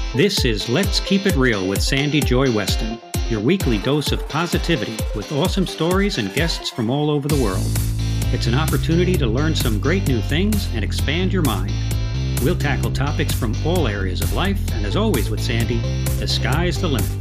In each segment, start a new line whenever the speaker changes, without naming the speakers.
This is Let's Keep It Real with Sandy Joy Weston, your weekly dose of positivity with awesome stories and guests from all over the world. It's an opportunity to learn some great new things and expand your mind. We'll tackle topics from all areas of life, and as always with Sandy, the sky's the limit.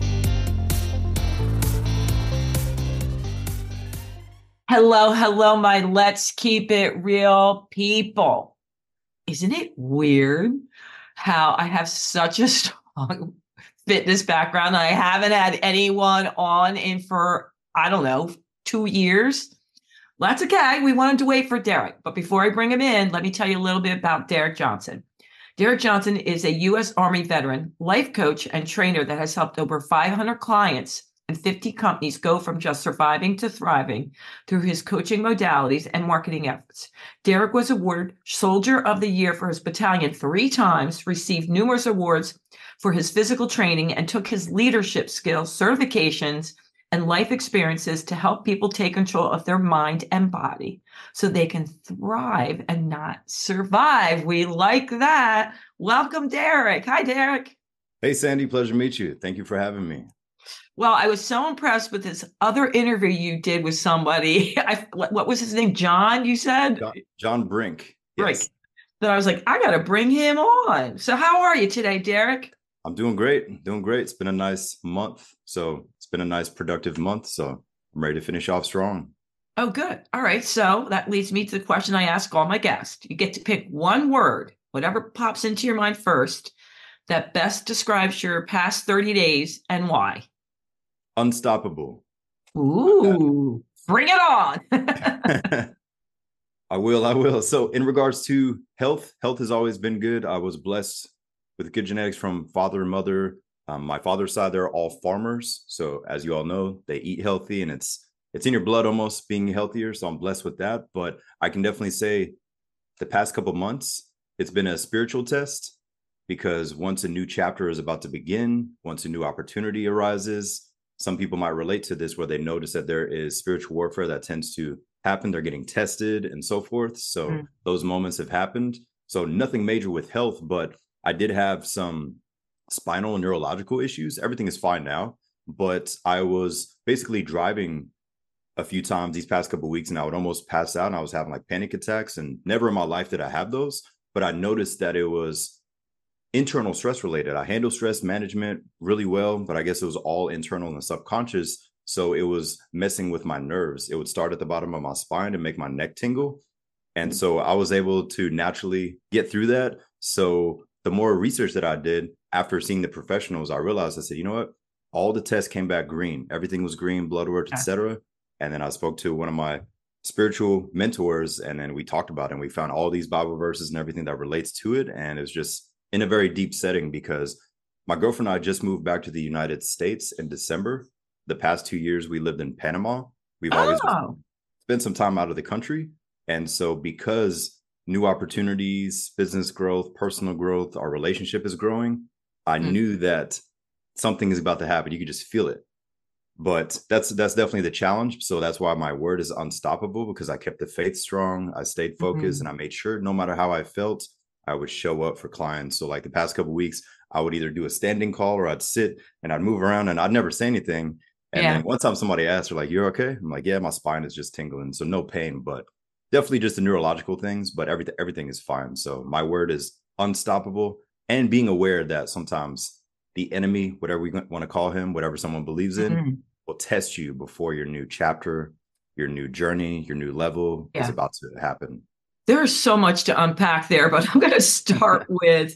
Hello, my Let's Keep It Real people. Isn't it weird how I have such a strong fitness background and I haven't had anyone on in for, 2 years? That's okay. We wanted to wait for Derek. But before I bring him in, let me tell you a little bit about Derek Johnson. Derek Johnson is a U.S. Army veteran, life coach, and trainer that has helped over 500 clients and 50 companies go from just surviving to thriving through his coaching modalities and marketing efforts. Derek was awarded Soldier of the Year for his battalion 3 times, received numerous awards for his physical training, and took his leadership skills, certifications, and life experiences to help people take control of their mind and body so they can thrive and not survive. We like that. Welcome, Derek. Hi, Derek.
Hey, Sandy. Pleasure to meet you. Thank you for having me.
Well, I was so impressed with this other interview you did with somebody. What was his name? John, you said?
John Brink.
Yes. Brink. Then I was like, I got to bring him on. So how are you today, Derek?
I'm doing great. It's been a nice month. So it's been a nice productive month. So I'm ready to finish off strong.
Oh, good. All right. So that leads me to the question I ask all my guests. You get to pick one word, whatever pops into your mind first, that best describes your past 30 days and why.
Unstoppable.
Ooh, bring it on.
I will. So in regards to health has always been good. I was blessed with good genetics from father and mother. My father's side, they're all farmers. So as you all know, they eat healthy and it's in your blood almost being healthier. So I'm blessed with that. But I can definitely say the past couple months, it's been a spiritual test because once a new chapter is about to begin, once a new opportunity arises, some people might relate to this where they notice that there is spiritual warfare that tends to happen. They're getting tested and so forth. So those moments have happened. So nothing major with health, but I did have some spinal and neurological issues. Everything is fine now, but I was basically driving a few times these past couple of weeks and I would almost pass out and I was having like panic attacks, and never in my life did I have those, but I noticed that it was internal stress related. I handle stress management really well, but I guess it was all internal and subconscious. So it was messing with my nerves. It would start at the bottom of my spine and make my neck tingle. And so I was able to naturally get through that. So the more research that I did after seeing the professionals, I realized, I said, you know what? All the tests came back green. Everything was green, blood work, etc. And then I spoke to one of my spiritual mentors, and then we talked about it, and we found all these Bible verses and everything that relates to it. And it's just in a very deep setting because my girlfriend and I just moved back to the United States in December. The past 2 years, we lived in Panama. We've always spent some time out of the country. And so because new opportunities, business growth, personal growth, our relationship is growing, I knew that something is about to happen. You could just feel it. But that's definitely the challenge. So that's why my word is unstoppable, because I kept the faith strong. I stayed focused and I made sure no matter how I felt, I would show up for clients. So like the past couple of weeks, I would either do a standing call or I'd sit and I'd move around and I'd never say anything. And then one time somebody asked, they're like, "You're okay?" I'm like, "Yeah, my spine is just tingling." So no pain, but definitely just the neurological things, but everything is fine. So my word is unstoppable, and being aware that sometimes the enemy, whatever we want to call him, whatever someone believes in, will test you before your new chapter, your new journey, your new level is about to happen.
There's so much to unpack there, but I'm going to start with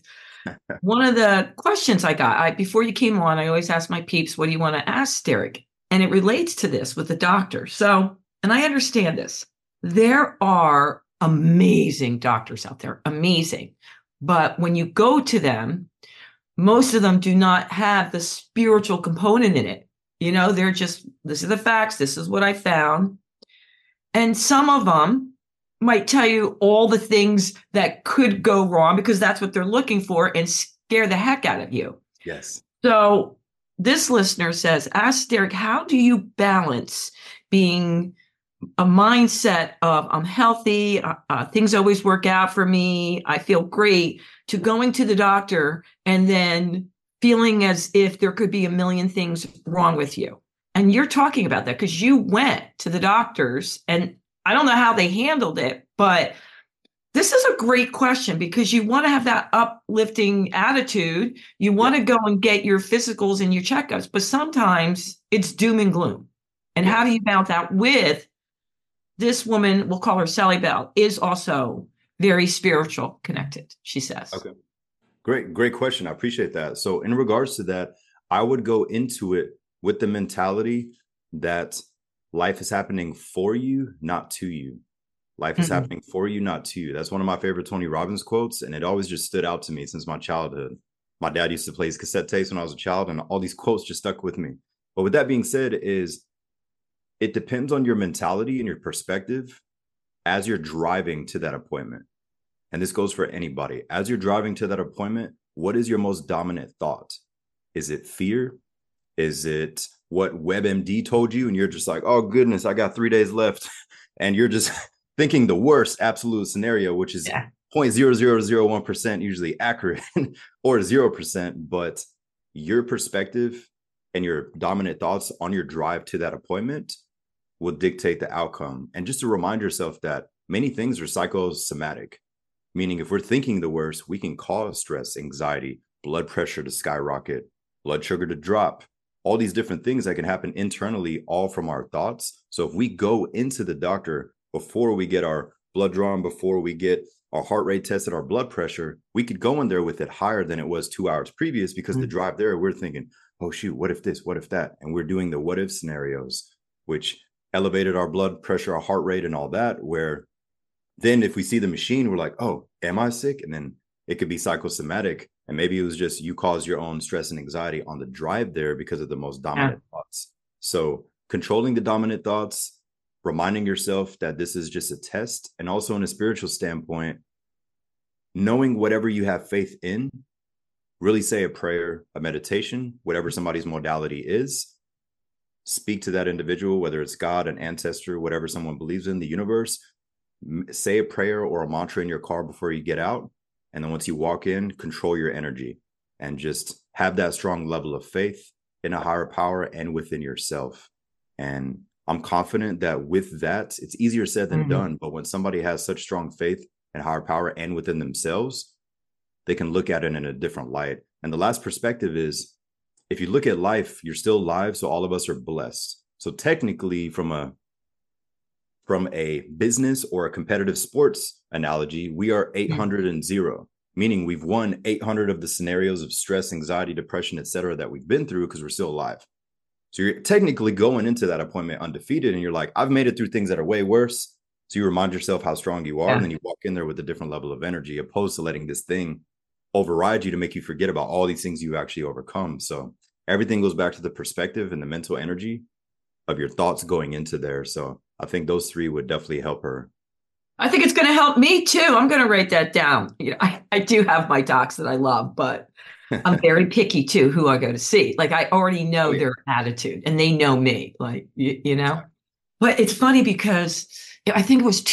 one of the questions I got. Before you came on, I always ask my peeps, what do you want to ask Derek? And it relates to this with the doctor. So, and I understand this. There are amazing doctors out there, amazing. But when you go to them, most of them do not have the spiritual component in it. You know, they're just, this is the facts. This is what I found. And some of them might tell you all the things that could go wrong because that's what they're looking for and scare the heck out of you.
Yes.
So this listener says, ask Derek, how do you balance being a mindset of I'm healthy, things always work out for me, I feel great, to going to the doctor and then feeling as if there could be a million things wrong with you. And you're talking about that because you went to the doctors, and I don't know how they handled it, but this is a great question because you want to have that uplifting attitude. You want to go and get your physicals and your checkups, but sometimes it's doom and gloom. And how do you balance that with this woman, we'll call her Sally Bell, is also very spiritual connected, she says.
Okay. Great question. I appreciate that. So in regards to that, I would go into it with the mentality that life is happening for you, not to you. Life is happening for you, not to you. That's one of my favorite Tony Robbins quotes. And it always just stood out to me since my childhood. My dad used to play his cassette tapes when I was a child, and all these quotes just stuck with me. But with that being said, it depends on your mentality and your perspective as you're driving to that appointment. And this goes for anybody. As you're driving to that appointment, what is your most dominant thought? Is it fear? Is it what WebMD told you? And you're just like, oh, goodness, I got 3 days left. And you're just thinking the worst absolute scenario, which is 0.0001% usually accurate or 0%. But your perspective and your dominant thoughts on your drive to that appointment will dictate the outcome. And just to remind yourself that many things are psychosomatic, meaning if we're thinking the worst, we can cause stress, anxiety, blood pressure to skyrocket, blood sugar to drop, all these different things that can happen internally, all from our thoughts. So if we go into the doctor before we get our blood drawn, before we get our heart rate tested, our blood pressure, we could go in there with it higher than it was 2 hours previous because the drive there, we're thinking, oh, shoot, what if this, what if that? And we're doing the what if scenarios, which elevated our blood pressure, our heart rate and all that, where then if we see the machine, we're like, oh, am I sick? And then it could be psychosomatic. And maybe it was just you caused your own stress and anxiety on the drive there because of the most dominant thoughts. So controlling the dominant thoughts, reminding yourself that this is just a test. And also in a spiritual standpoint, knowing whatever you have faith in, really say a prayer, a meditation, whatever somebody's modality is, speak to that individual, whether it's God, an ancestor, whatever someone believes in, the universe, say a prayer or a mantra in your car before you get out. And then once you walk in, control your energy and just have that strong level of faith in a higher power and within yourself. And I'm confident that with that, it's easier said than done. But when somebody has such strong faith in higher power and within themselves, they can look at it in a different light. And the last perspective is, if you look at life, you're still alive. So all of us are blessed. So technically from a business or a competitive sports analogy, we are 800-0, meaning we've won 800 of the scenarios of stress, anxiety, depression, etc. that we've been through because we're still alive. So you're technically going into that appointment undefeated, and you're like, I've made it through things that are way worse. So you remind yourself how strong you are, and then you walk in there with a different level of energy, opposed to letting this thing override you to make you forget about all these things you actually overcome. So everything goes back to the perspective and the mental energy of your thoughts going into there. So I think those three would definitely help her.
I think it's going to help me too. I'm going to write that down. You know, I do have my docs that I love, but I'm very picky too who I go to see. Like I already know their attitude and they know me, like, you know, but it's funny because I think it was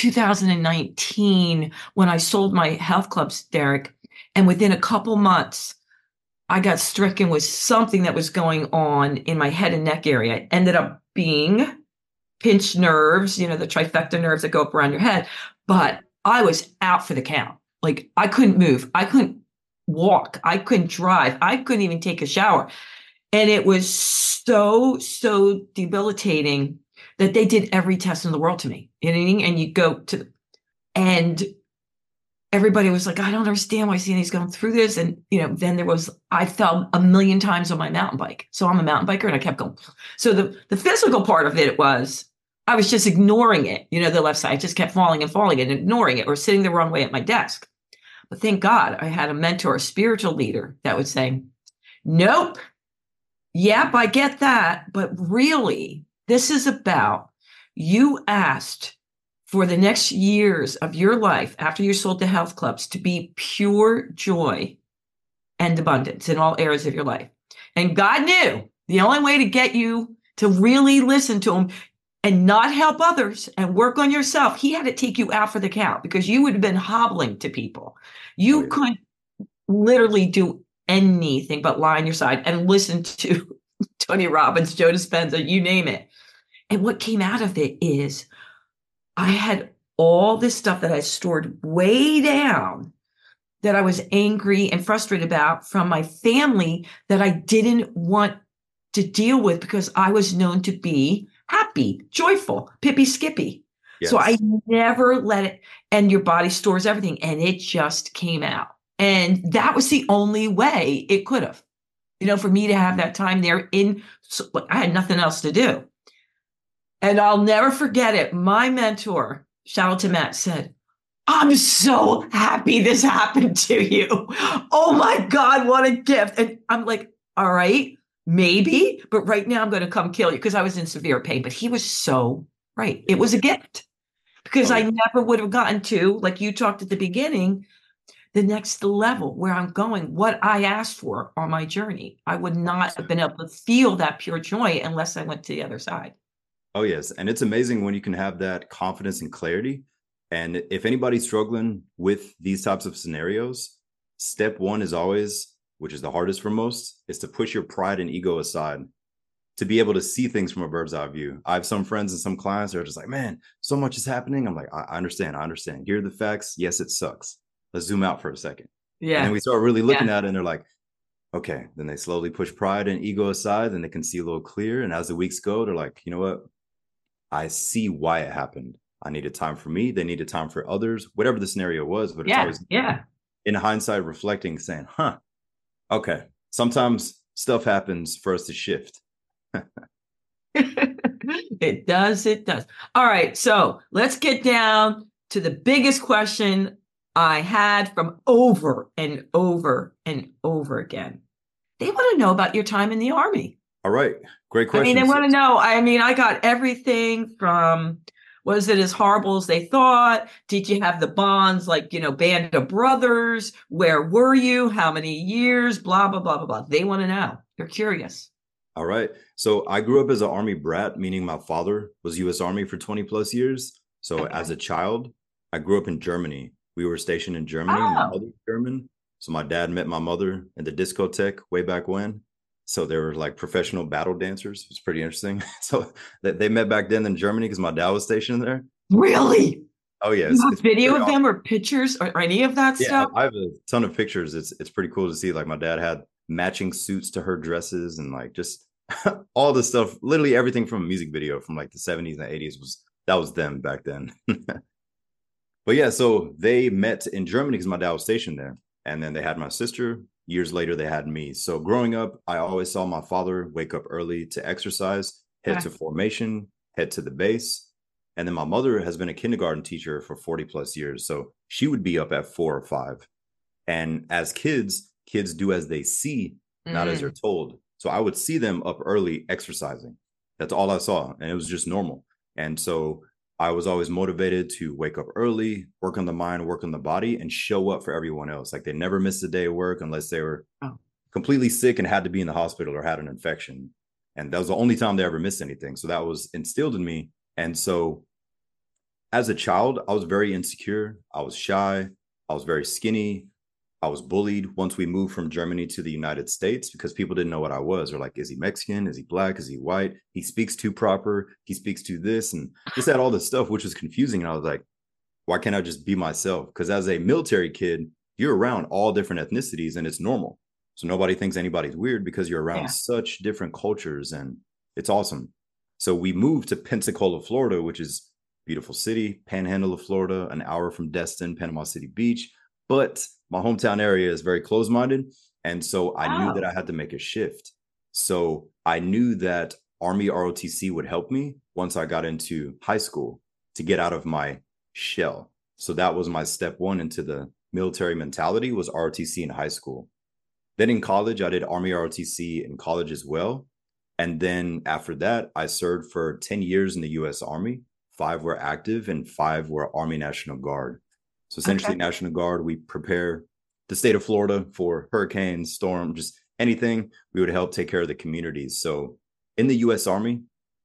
2019 when I sold my health clubs, Derek, and within a couple months, I got stricken with something that was going on in my head and neck area. It ended up being pinched nerves, you know, the trifecta nerves that go up around your head. But I was out for the count. Like I couldn't move. I couldn't walk. I couldn't drive. I couldn't even take a shower. And it was so debilitating that they did every test in the world to me. You know what I mean? And you go to, and everybody was like, I don't understand why Sandy's going through this. And, you know, then I fell a million times on my mountain bike. So I'm a mountain biker and I kept going. So the physical part of it was, I was just ignoring it. You know, the left side just kept falling and ignoring it or sitting the wrong way at my desk. But thank God I had a mentor, a spiritual leader that would say, nope, yep, I get that. But really, this is about you asked for the next years of your life after you sold the health clubs to be pure joy and abundance in all areas of your life. And God knew the only way to get you to really listen to him and not help others and work on yourself, he had to take you out for the count because you would have been hobbling to people. You couldn't literally do anything but lie on your side and listen to Tony Robbins, Joe Dispenza, you name it. And what came out of it is I had all this stuff that I stored way down that I was angry and frustrated about from my family that I didn't want to deal with because I was known to be happy, joyful, pippy skippy.
Yes.
So I never let it, and your body stores everything, and it just came out. And that was the only way it could have, for me to have that time there I had nothing else to do. And I'll never forget it. My mentor, shout out to Matt, said, I'm so happy this happened to you. Oh my God, what a gift. And I'm like, all right, maybe, but right now I'm going to come kill you because I was in severe pain. But he was so right. It was a gift because I never would have gotten to, like you talked at the beginning, the next level where I'm going, what I asked for on my journey. I would not have been able to feel that pure joy unless I went to the other side.
Oh, yes. And it's amazing when you can have that confidence and clarity. And if anybody's struggling with these types of scenarios, step one is always, which is the hardest for most, is to push your pride and ego aside to be able to see things from a bird's eye view. I have some friends and some clients that are just like, man, so much is happening. I'm like, I understand. Here are the facts. Yes, it sucks. Let's zoom out for a second. Yeah. And then we start really looking at it and they're like, okay. Then they slowly push pride and ego aside and they can see a little clear. And as the weeks go, they're like, you know what? I see why it happened. I needed time for me. They needed time for others, whatever the scenario was. But it's always in hindsight, reflecting, saying, okay, sometimes stuff happens for us to shift.
It does. All right. So let's get down to the biggest question I had from over and over and over again. They want to know about your time in the Army.
All right. Great question.
They want to know. I got everything from, was it as horrible as they thought? Did you have the bonds like, Band of Brothers? Where were you? How many years? Blah, blah, blah, blah, blah. They want to know. They're curious.
All right. So I grew up as an Army brat, meaning my father was U.S. Army for 20 plus years. So as a child, I grew up in Germany. We were stationed in Germany. My mother's German. So my dad met my mother in the discotheque way back when. So they were like professional battle dancers. It was pretty interesting. So they met back then in Germany because my dad was stationed there.
Really?
Oh, yes.
You have video of them or pictures or any of that stuff?
I have a ton of pictures. It's pretty cool to see. Like my dad had matching suits to her dresses and like just all the stuff, literally everything from a music video from like the 70s and 80s that was them back then. But yeah, so they met in Germany because my dad was stationed there. And then they had my sister. Years later, they had me. So growing up, I always saw my father wake up early to exercise, head to formation, head to the base. And then my mother has been a kindergarten teacher for 40 plus years. So she would be up at 4 or 5. And as kids do as they see, not as they're told. So I would see them up early exercising. That's all I saw. And it was just normal. And so I was always motivated to wake up early, work on the mind, work on the body, and show up for everyone else. Like they never missed a day of work unless they were completely sick and had to be in the hospital or had an infection. And that was the only time they ever missed anything. So that was instilled in me. And so as a child, I was very insecure. I was shy. I was very skinny. I was bullied once we moved from Germany to the United States because people didn't know what I was. They're like, is he Mexican? Is he black? Is he white? He speaks too proper. He speaks to this and just had all this stuff, which was confusing. And I was like, why can't I just be myself? Because as a military kid, you're around all different ethnicities and it's normal. So nobody thinks anybody's weird because you're around such different cultures and it's awesome. So we moved to Pensacola, Florida, which is a beautiful city, panhandle of Florida, an hour from Destin, Panama City Beach. But my hometown area is very closed-minded. And so I knew that I had to make a shift. So I knew that Army ROTC would help me once I got into high school to get out of my shell. So that was my step one into the military mentality was ROTC in high school. Then in college, I did Army ROTC in college as well. And then after that, I served for 10 years in the U.S. Army. 5 were active and 5 were Army National Guard. So essentially National Guard, we prepare the state of Florida for hurricanes, storm, just anything. We would help take care of the communities. So in the U.S. Army,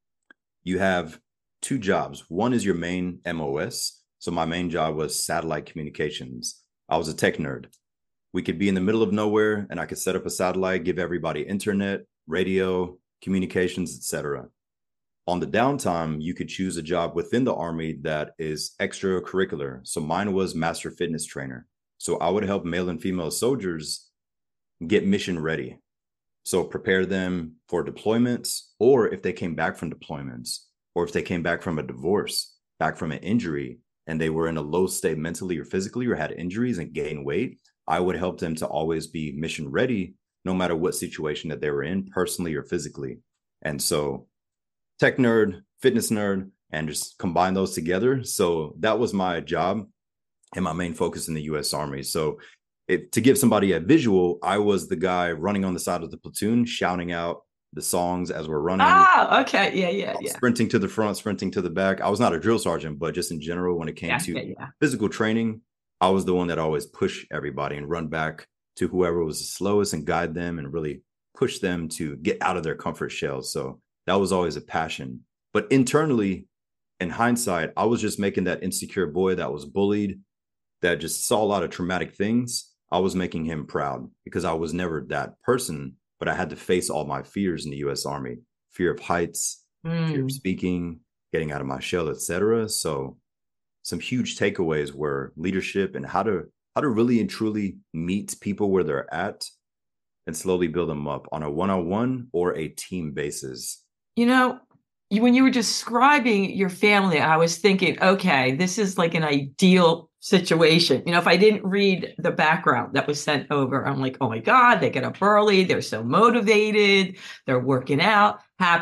you have 2 jobs. One is your main MOS. So my main job was satellite communications. I was a tech nerd. We could be in the middle of nowhere and I could set up a satellite, give everybody internet, radio, communications, etc. On the downtime, you could choose a job within the Army that is extracurricular. So mine was master fitness trainer. So I would help male and female soldiers get mission ready. So prepare them for deployments, or if they came back from deployments, or if they came back from a divorce, back from an injury, and they were in a low state mentally or physically, or had injuries and gained weight, I would help them to always be mission ready, no matter what situation that they were in, personally or physically. And so tech nerd, fitness nerd, and just combine those together. So that was my job and my main focus in the U.S. Army. So to give somebody a visual, I was the guy running on the side of the platoon, shouting out the songs as we're running.
Ah, okay. Yeah.
Sprinting to the front, sprinting to the back. I was not a drill sergeant, but just in general, when it came to physical training, I was the one that always push everybody and run back to whoever was the slowest and guide them and really push them to get out of their comfort shells. So that was always a passion. But internally, in hindsight, I was just making that insecure boy that was bullied, that just saw a lot of traumatic things. I was making him proud because I was never that person, but I had to face all my fears in the U.S. Army: fear of heights, fear of speaking, getting out of my shell, etc. So some huge takeaways were leadership and how to really and truly meet people where they're at and slowly build them up on a one-on-one or a team basis.
You know, when you were describing your family, I was thinking, okay, this is like an ideal situation. You know, if I didn't read the background that was sent over, I'm like, oh my God, they get up early. They're so motivated. They're working out,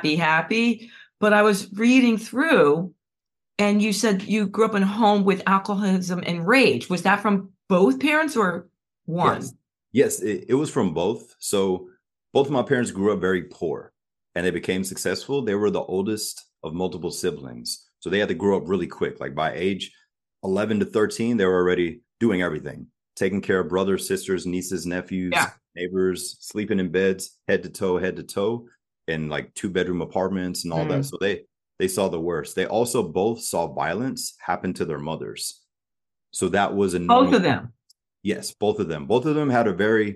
happy. But I was reading through, and you said you grew up in a home with alcoholism and rage. Was that from both parents or one?
Yes, it was from both. So both of my parents grew up very poor and they became successful. They were the oldest of multiple siblings. So they had to grow up really quick. Like by age 11 to 13, they were already doing everything, taking care of brothers, sisters, nieces, nephews, neighbors, sleeping in beds, head to toe, in like 2-bedroom apartments and all that. So they saw the worst. They also both saw violence happen to their mothers. So that was
both of them.
Yes, both of them. Both of them had a very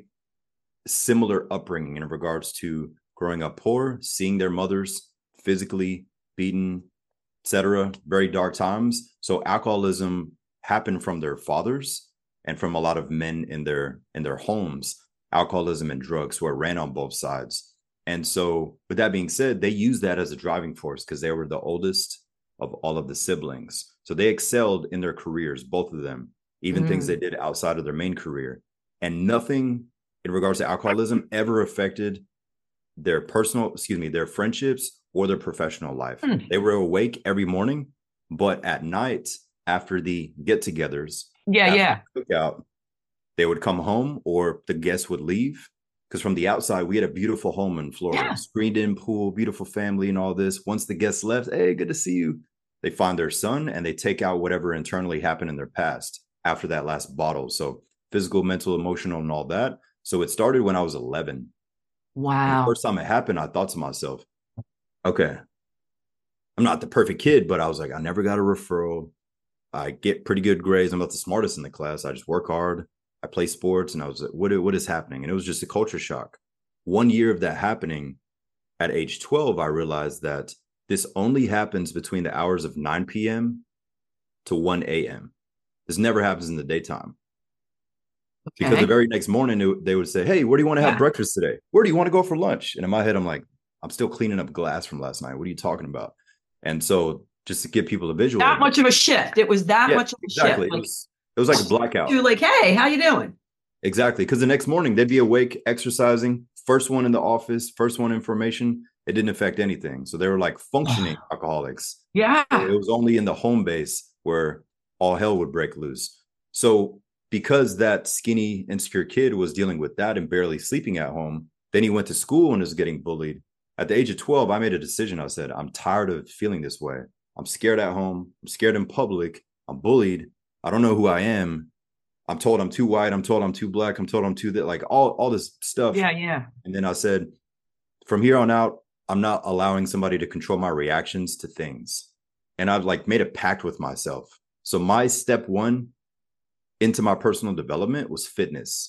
similar upbringing in regards to growing up poor, seeing their mothers physically beaten, etc. Very dark times. So alcoholism happened from their fathers and from a lot of men in their homes. Alcoholism and drugs were ran on both sides. And so with that being said, they used that as a driving force because they were the oldest of all of the siblings. So they excelled in their careers, both of them, even things they did outside of their main career. And nothing in regards to alcoholism ever affected their friendships or their professional life. They were awake every morning, but at night after the get-togethers, cookout, they would come home or the guests would leave. Because from the outside, we had a beautiful home in Florida, screened-in pool, beautiful family and all this. Once the guests left, hey, good to see you. They find their son and they take out whatever internally happened in their past after that last bottle. So physical, mental, emotional, and all that. So it started when I was 11.
Wow.
And the first time it happened, I thought to myself, okay, I'm not the perfect kid, but I was like, I never got a referral. I get pretty good grades. I'm not the smartest in the class. I just work hard. I play sports. And I was like, what is happening? And it was just a culture shock. 1 year of that happening, at age 12, I realized that this only happens between the hours of 9 p.m. to 1 a.m. This never happens in the daytime. Okay. Because the very next morning, they would say, hey, where do you want to have breakfast today? Where do you want to go for lunch? And in my head, I'm like, I'm still cleaning up glass from last night. What are you talking about? And so just to give people a visual.
Not much of a shift. It was that much of a shift.
Like, it was like a blackout.
You're like, hey, how you doing?
Exactly. Because the next morning they'd be awake, exercising, first one in the office, first one in formation. It didn't affect anything. So they were like functioning alcoholics.
Yeah.
So it was only in the home base where all hell would break loose. So because that skinny, insecure kid was dealing with that and barely sleeping at home, then he went to school and was getting bullied. At the age of 12, I made a decision. I said, I'm tired of feeling this way. I'm scared at home. I'm scared in public. I'm bullied. I don't know who I am. I'm told I'm too white. I'm told I'm too black. I'm told I'm too that, like all this stuff.
Yeah.
And then I said, from here on out, I'm not allowing somebody to control my reactions to things. And I've like made a pact with myself. So my step one into my personal development was fitness.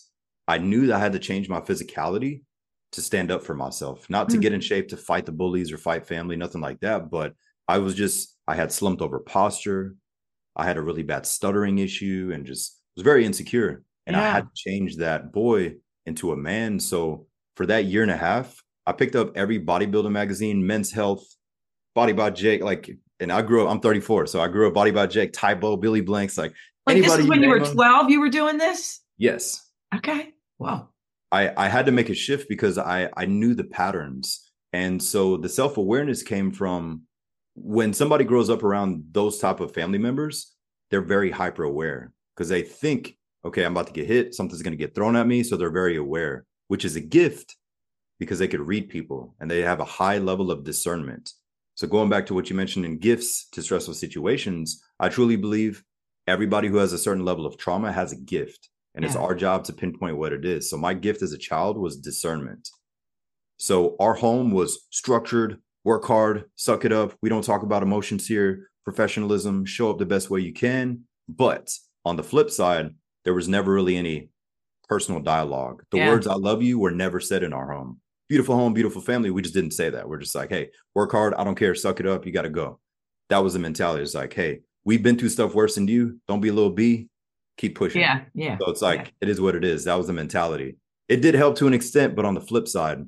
I knew that I had to change my physicality to stand up for myself, not to get in shape to fight the bullies or fight family, nothing like that. But I had slumped over posture. I had a really bad stuttering issue and just was very insecure. And I
Yeah.
had to change that boy into a man. So for that year and a half, I picked up every bodybuilding magazine, Men's Health, Body by Jake, like, and I grew up, I'm 34. So I grew up Body by Jake, Tybo, Billy Blanks, like
Like this
anybody
is
you
when you
name
were
them.
12, you were doing this?
Yes.
Okay. Wow.
I had to make a shift because I knew the patterns. And so the self-awareness came from when somebody grows up around those type of family members, they're very hyper aware because they think, okay, I'm about to get hit, something's going to get thrown at me. So they're very aware, which is a gift because they could read people and they have a high level of discernment. So going back to what you mentioned in gifts to stressful situations, I truly believe everybody who has a certain level of trauma has a gift. And it's our job to pinpoint what it is. So my gift as a child was discernment. So our home was structured, work hard, suck it up. We don't talk about emotions here, professionalism, show up the best way you can. But on the flip side, there was never really any personal dialogue. The words I love you were never said in our home. Beautiful home, beautiful family. We just didn't say that. We're just like, hey, work hard. I don't care. Suck it up. You got to go. That was the mentality. It's like, hey, we've been through stuff worse than you. Don't be a little B. Keep pushing.
Yeah. Yeah.
So it's like, it is what it is. That was the mentality. It did help to an extent, but on the flip side,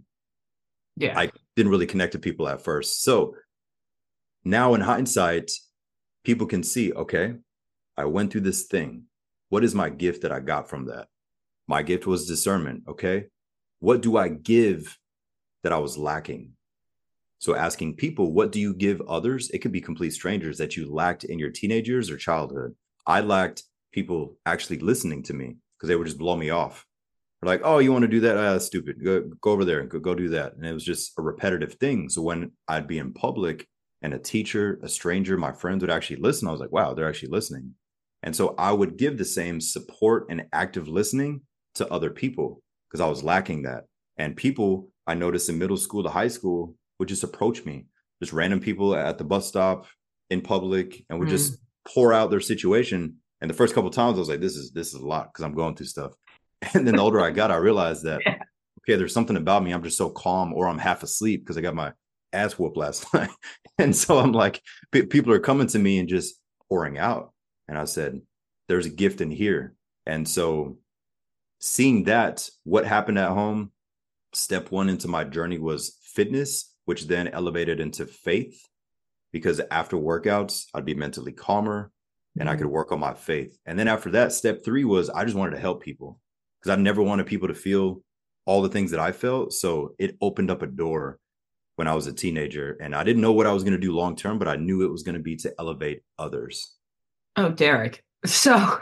I didn't really connect to people at first. So now in hindsight, people can see, okay, I went through this thing. What is my gift that I got from that? My gift was discernment. Okay. What do I give that I was lacking? So asking people, what do you give others? It could be complete strangers that you lacked in your teenage years or childhood. I lacked people actually listening to me because they would just blow me off. They're like, oh, you want to do that? That's stupid. Go over there and go do that. And it was just a repetitive thing. So when I'd be in public and a teacher, a stranger, my friends would actually listen, I was like, wow, they're actually listening. And so I would give the same support and active listening to other people because I was lacking that. And people I noticed in middle school to high school would just approach me, just random people at the bus stop in public, and would just pour out their situation. And the first couple of times I was like, this is a lot because I'm going through stuff. And then the older I got, I realized that, okay, there's something about me. I'm just so calm, or I'm half asleep because I got my ass whooped last night. And so I'm like, people are coming to me and just pouring out. And I said, there's a gift in here. And so seeing that, what happened at home, step one into my journey was fitness, which then elevated into faith, because after workouts, I'd be mentally calmer and I could work on my faith. And then after that, step three was I just wanted to help people because I never wanted people to feel all the things that I felt. So it opened up a door when I was a teenager, and I didn't know what I was going to do long term, but I knew it was going to be to elevate others.
Oh, Derek. So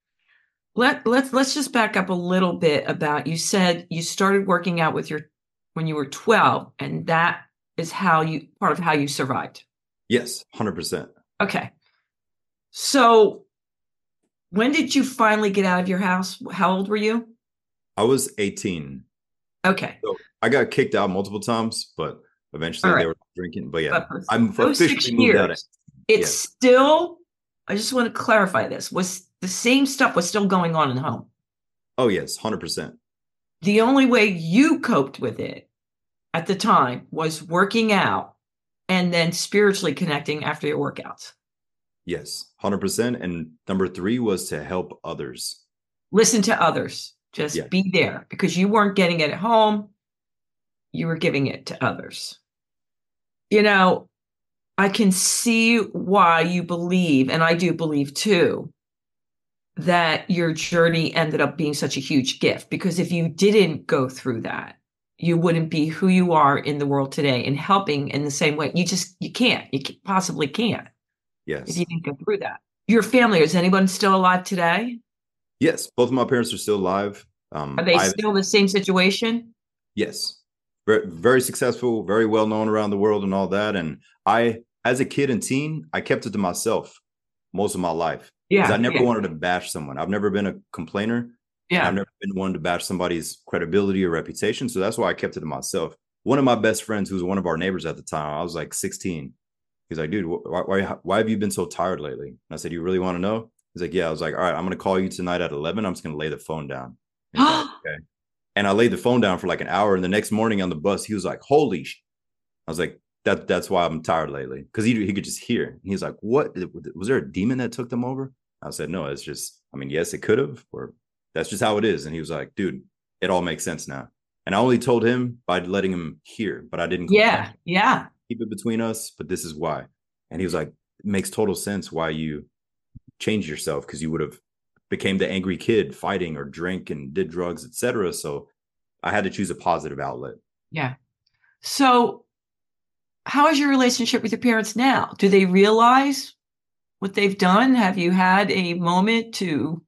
let's just back up a little bit about, you said you started working out when you were 12, and that is part of how you survived.
Yes, 100%.
Okay. So when did you finally get out of your house? How old were you?
I was 18.
Okay.
So I got kicked out multiple times, but eventually they were drinking. But yeah, I'm officially moved out.
It's still, I just want to clarify this, was the same stuff was still going on in the home?
Oh, yes, 100%.
The only way you coped with it at the time was working out and then spiritually connecting after your workouts.
Yes, 100%. And number three was to help others.
Listen to others. Just be there, because you weren't getting it at home. You were giving it to others. You know, I can see why you believe, and I do believe too, that your journey ended up being such a huge gift, because if you didn't go through that, you wouldn't be who you are in the world today and helping in the same way. You possibly can't.
Yes.
If you didn't go through that. Your family, is anyone still alive today?
Yes. Both of my parents are still alive.
Are they still in the same situation?
Yes. Very, very successful, very well known around the world and all that. And I, as a kid and teen, I kept it to myself most of my life. Because I never wanted to bash someone. I've never been a complainer. Yeah. I've never been one to bash somebody's credibility or reputation. So that's why I kept it to myself. One of my best friends, who was one of our neighbors at the time, I was like 16. He's like, dude, why have you been so tired lately? And I said, you really want to know? He's like, yeah. I was like, all right, I'm going to call you tonight at 11. I'm just going to lay the phone down. Like, okay. And I laid the phone down for like an hour. And the next morning on the bus, he was like, holy I was like, that's why I'm tired lately. Because he could just hear. He's like, what? Was there a demon that took them over? I said, no, it's just, I mean, yes, it could have, or that's just how it is. And he was like, dude, it all makes sense now. And I only told him by letting him hear, but I didn't keep it between us. But this is why. And he was like, it makes total sense why you changed yourself, because you would have became the angry kid fighting or drank and did drugs, etc. So I had to choose a positive outlet.
Yeah. So how is your relationship with your parents now? Do they realize what they've done? Have you had a moment to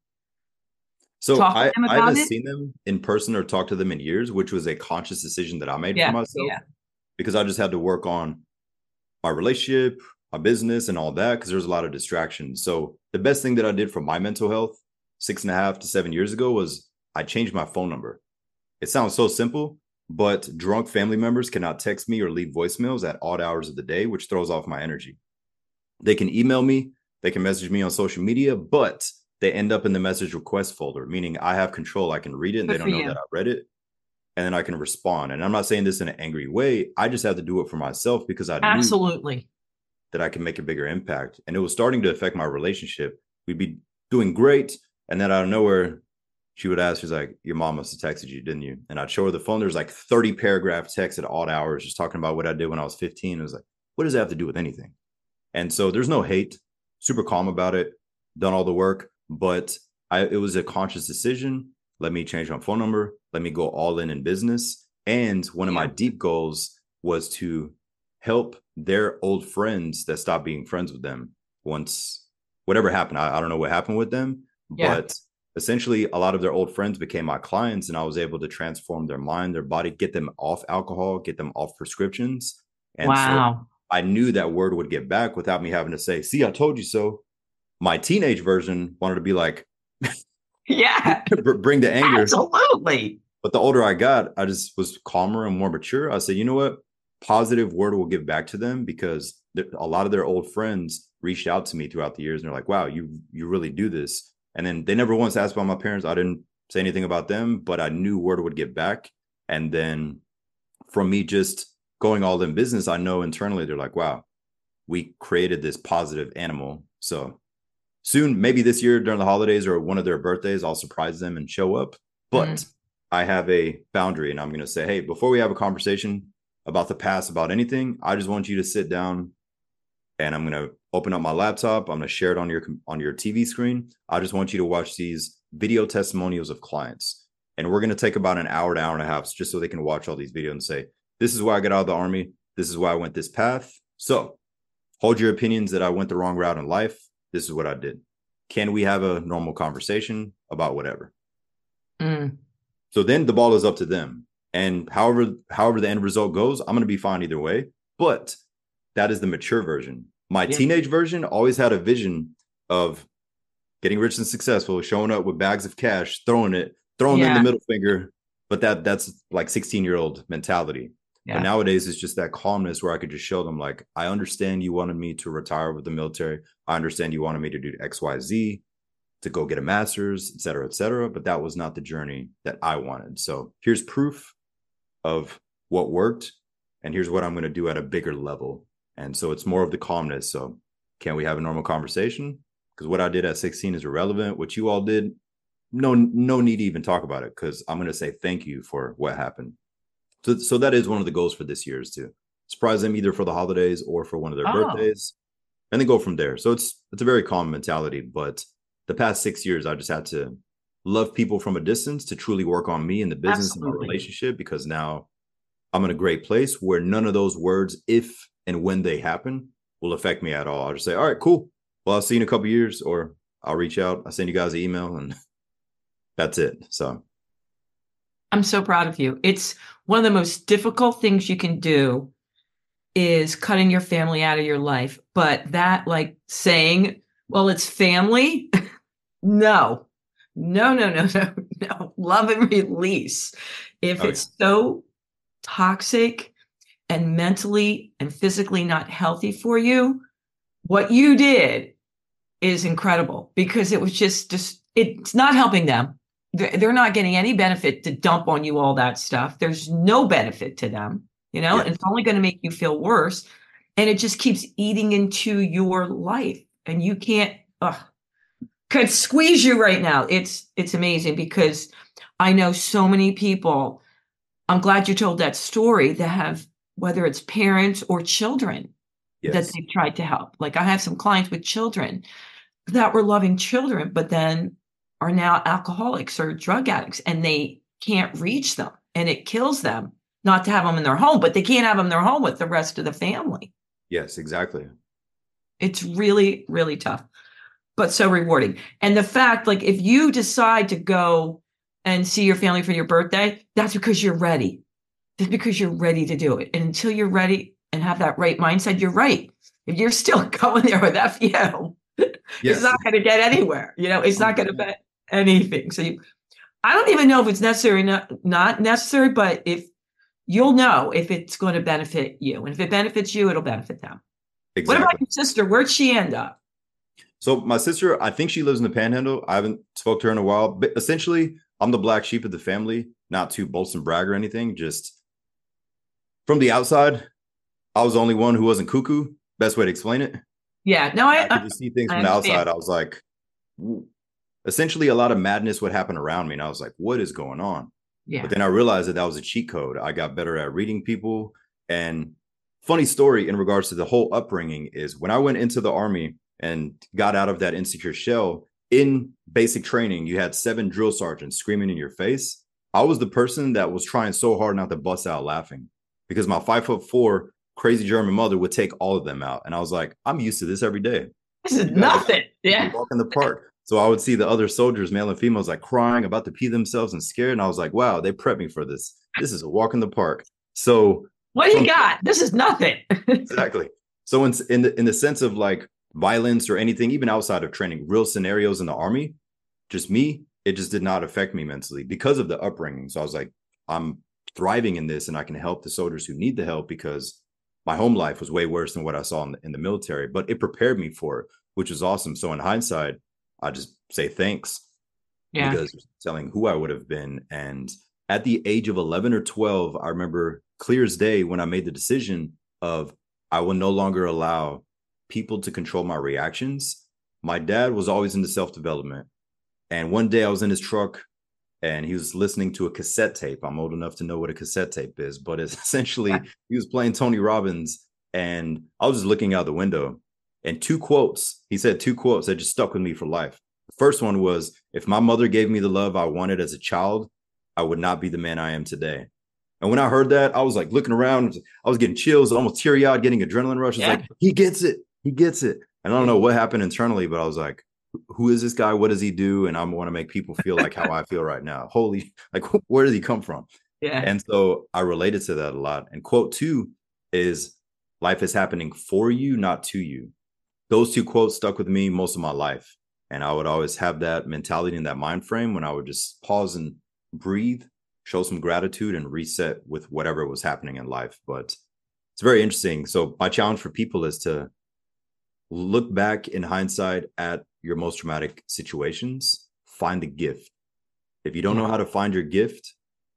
talk with them
I
about
haven't
it?
seen them in person or talked to them in years, which was a conscious decision that I made for myself, because I just had to work on my relationship, my business, and all that, because there's a lot of distractions. So the best thing that I did for my mental health 6.5 to 7 years ago was I changed my phone number. It sounds so simple, but drunk family members cannot text me or leave voicemails at odd hours of the day, which throws off my energy. They can email me, they can message me on social media, but they end up in the message request folder, meaning I have control. I can read it and they don't know that I read it. And then I can respond. And I'm not saying this in an angry way. I just have to do it for myself, because I knew that I can make a bigger impact. And it was starting to affect my relationship. We'd be doing great. And then out of nowhere, she would ask, she's like, your mom must have texted you, didn't you? And I'd show her the phone. There's like 30 paragraph texts at odd hours, just talking about what I did when I was 15. It was like, what does that have to do with anything? And so there's no hate, super calm about it, done all the work, but it was a conscious decision. Let me change my phone number. Let me go all in business. And one of my deep goals was to help their old friends that stopped being friends with them once whatever happened. I don't know what happened with them, but essentially a lot of their old friends became my clients, and I was able to transform their mind, their body, get them off alcohol, get them off prescriptions. And so I knew that word would get back without me having to say, see, I told you so. My teenage version wanted to be like, bring the anger.
Absolutely.
But the older I got, I just was calmer and more mature. I said, you know what? Positive word will give back to them, because a lot of their old friends reached out to me throughout the years, and they're like, wow, you really do this. And then they never once asked about my parents. I didn't say anything about them, but I knew word would get back. And then from me just going all in business, I know internally they're like, wow, we created this positive animal. So soon, maybe this year during the holidays or one of their birthdays, I'll surprise them and show up. But I have a boundary, and I'm going to say, hey, before we have a conversation about the past, about anything, I just want you to sit down, and I'm going to open up my laptop. I'm going to share it on your TV screen. I just want you to watch these video testimonials of clients. And we're going to take about an hour to hour and a half just so they can watch all these videos and say, this is why I got out of the Army. This is why I went this path. So hold your opinions that I went the wrong route in life. This is what I did. Can we have a normal conversation about whatever? So then the ball is up to them. And however the end result goes, I'm going to be fine either way. But that is the mature version. My teenage version always had a vision of getting rich and successful, showing up with bags of cash, throwing them the middle finger. But that's like 16-year-old mentality. But nowadays, it's just that calmness where I could just show them, like, I understand you wanted me to retire with the military. I understand you wanted me to do X, Y, Z, to go get a master's, et cetera, et cetera. But that was not the journey that I wanted. So here's proof of what worked. And here's what I'm going to do at a bigger level. And so it's more of the calmness. So can we have a normal conversation? Because what I did at 16 is irrelevant. What you all did, no need to even talk about it, because I'm going to say thank you for what happened. So that is one of the goals for this year, is to surprise them either for the holidays or for one of their birthdays, and then go from there. So it's a very calm mentality. But the past 6 years, I just had to love people from a distance to truly work on me and the business and my relationship, because now I'm in a great place where none of those words, if and when they happen, will affect me at all. I'll just say, all right, cool. Well, I'll see you in a couple of years, or I'll reach out. I'll send you guys an email, and that's it. So
I'm so proud of you. It's one of the most difficult things you can do is cutting your family out of your life. But that, like saying, well, it's family. No. Love and release. If it's so toxic and mentally and physically not healthy for you, what you did is incredible, because it was just it's not helping them. they're not getting any benefit to dump on you all that stuff. There's no benefit to them,
Yeah.
and it's only going to make you feel worse. And it just keeps eating into your life. And you can't, could squeeze you right now. It's amazing because I know so many people. I'm glad you told that story that have, whether it's parents or children that
Yes.
they've tried to help. Like I have some clients with children that were loving children, but then are now alcoholics or drug addicts and they can't reach them and it kills them not to have them in their home, but they can't have them in their home with the rest of the family.
Yes, exactly.
It's really, really tough, but so rewarding. And the fact, like, if you decide to go and see your family for your birthday, that's because you're ready. It's because you're ready to do it. And until you're ready and have that right mindset, you're right. If you're still going there with FU,
Yes.
it's not going to get anywhere. It's not going to be anything. So I don't even know if it's necessary or not necessary, but if you'll know if it's going to benefit you. And if it benefits you, it'll benefit them.
Exactly.
What about your sister? Where'd she end up?
So my sister, I think she lives in the Panhandle. I haven't spoke to her in a while, but essentially I'm the black sheep of the family, not to boast and brag or anything. Just from the outside, I was the only one who wasn't cuckoo. Best way to explain it.
Yeah, no,
I could just see things from the outside. I was like, essentially a lot of madness would happen around me. And I was like, what is going on?
Yeah.
But then I realized that was a cheat code. I got better at reading people. And funny story in regards to the whole upbringing is when I went into the Army and got out of that insecure shell, in basic training, you had 7 drill sergeants screaming in your face. I was the person that was trying so hard not to bust out laughing because my 5'4" crazy German mother would take all of them out. And I was like, I'm used to this every day.
This is nothing. Yeah.
Walk in the park. So I would see the other soldiers, male and females, like crying, about to pee themselves and scared. And I was like, wow, they prepped me for this. This is a walk in the park. So
what do you got? This is nothing.
Exactly. So in the sense of like violence or anything, even outside of training, real scenarios in the Army, just me, it just did not affect me mentally because of the upbringing. So I was like, I'm thriving in this and I can help the soldiers who need the help because my home life was way worse than what I saw in the military, but it prepared me for it, which was awesome. So in hindsight, I just say thanks because telling who I would have been. And at the age of 11 or 12, I remember clear as day when I made the decision of I will no longer allow people to control my reactions. My dad was always into self-development. And one day I was in his truck and he was listening to a cassette tape. I'm old enough to know what a cassette tape is, but it's essentially he was playing Tony Robbins and I was just looking out the window and he said two quotes that just stuck with me for life. The first one was, if my mother gave me the love I wanted as a child, I would not be the man I am today. And when I heard that, I was like looking around, I was getting chills, almost teary eyed, getting adrenaline rush. It's like, he gets it. He gets it. And I don't know what happened internally, but I was like, who is this guy? What does he do? And I want to make people feel like how I feel right now. Holy, like, where did he come from?
Yeah.
And so I related to that a lot. And quote 2 is, life is happening for you, not to you. Those 2 quotes stuck with me most of my life. And I would always have that mentality and that mind frame when I would just pause and breathe, show some gratitude and reset with whatever was happening in life. But it's very interesting. So my challenge for people is to look back in hindsight at your most traumatic situations, find the gift. If you don't know how to find your gift,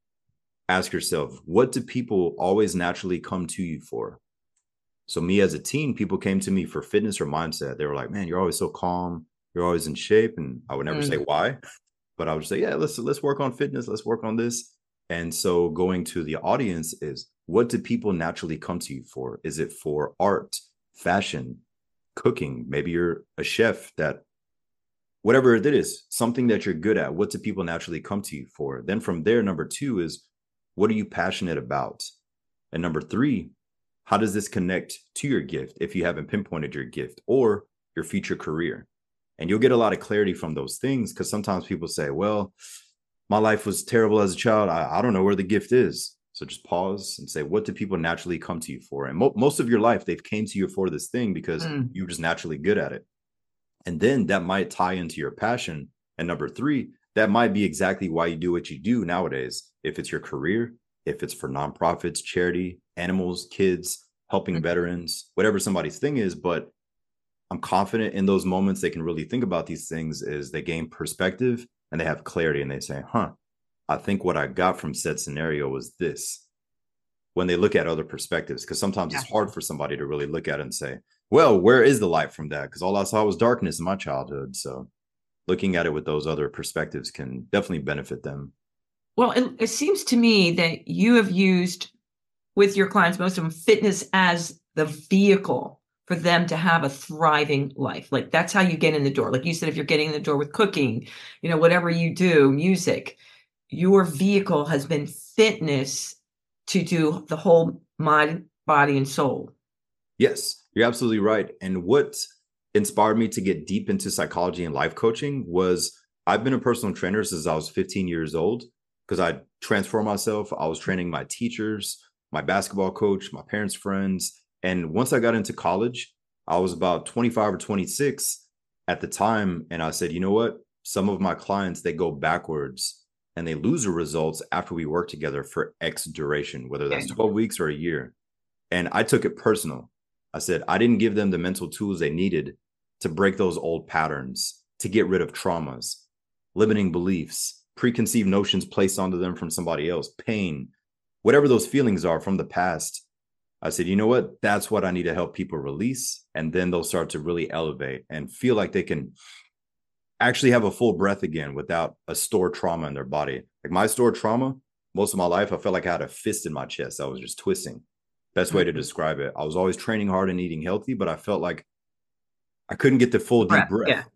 ask yourself, what do people always naturally come to you for? So me as a teen, people came to me for fitness or mindset. They were like, man, you're always so calm. You're always in shape. And I would never say why, but I would say, yeah, let's work on fitness. Let's work on this. And so going to the audience is, what do people naturally come to you for? Is it for art, fashion, cooking? Maybe you're a chef, that whatever it is, something that you're good at. What do people naturally come to you for? Then from there, number 2 is, what are you passionate about? And number 3, how does this connect to your gift if you haven't pinpointed your gift or your future career? And you'll get a lot of clarity from those things, because sometimes people say, well, my life was terrible as a child. I don't know where the gift is. So just pause and say, what do people naturally come to you for? And most of your life, they've came to you for this thing because you're just naturally good at it. And then that might tie into your passion. And number 3, that might be exactly why you do what you do nowadays. If it's your career, if it's for nonprofits, charity, animals, kids, helping veterans, whatever somebody's thing is. But I'm confident in those moments they can really think about these things, is they gain perspective and they have clarity and they say, I think what I got from said scenario was this. When they look at other perspectives, because sometimes it's hard for somebody to really look at it and say, well, where is the light from that? Because all I saw was darkness in my childhood. So looking at it with those other perspectives can definitely benefit them.
Well, it seems to me that you have used with your clients, most of them, fitness as the vehicle for them to have a thriving life. Like that's how you get in the door. Like you said, if you're getting in the door with cooking, whatever you do, music, your vehicle has been fitness to do the whole mind, body, and soul.
Yes, you're absolutely right. And what inspired me to get deep into psychology and life coaching was I've been a personal trainer since I was 15 years old because I transformed myself. I was training my teachers, my basketball coach, my parents' friends. And once I got into college, I was about 25 or 26 at the time. And I said, you know what? Some of my clients, they go backwards and they lose the results after we work together for X duration, whether that's 12 weeks or a year. And I took it personal. I said, I didn't give them the mental tools they needed to break those old patterns, to get rid of traumas, limiting beliefs, preconceived notions placed onto them from somebody else, pain, whatever those feelings are from the past. I said, you know what? That's what I need to help people release. And then they'll start to really elevate and feel like they can actually have a full breath again without a stored trauma in their body. Like my stored trauma, most of my life, I felt like I had a fist in my chest. I was just twisting. Best way to describe it. I was always training hard and eating healthy, but I felt like I couldn't get the full deep breath. Yeah.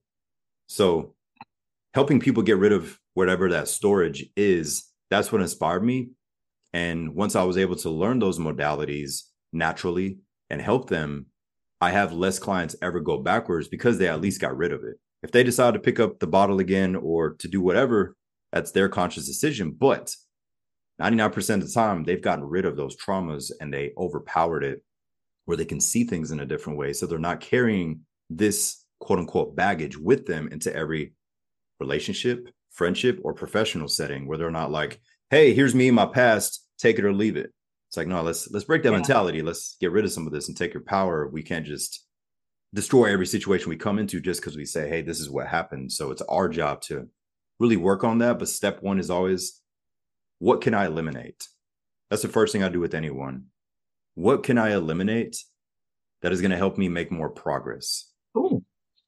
So helping people get rid of whatever that storage is, that's what inspired me. And once I was able to learn those modalities naturally and help them, I have less clients ever go backwards because they at least got rid of it. If they decide to pick up the bottle again or to do whatever, that's their conscious decision. But 99% of the time, they've gotten rid of those traumas and they overpowered it where they can see things in a different way. So they're not carrying this quote unquote baggage with them into every relationship, friendship, or professional setting where they're not like, hey, here's me in my past, take it or leave it. It's like, no, let's break that mentality. Let's get rid of some of this and take your power. We can't just destroy every situation we come into just because we say, hey, this is what happened. So it's our job to really work on that. But step one is always, what can I eliminate? That's the first thing I do with anyone. What can I eliminate that is going to help me make more progress?
Ooh.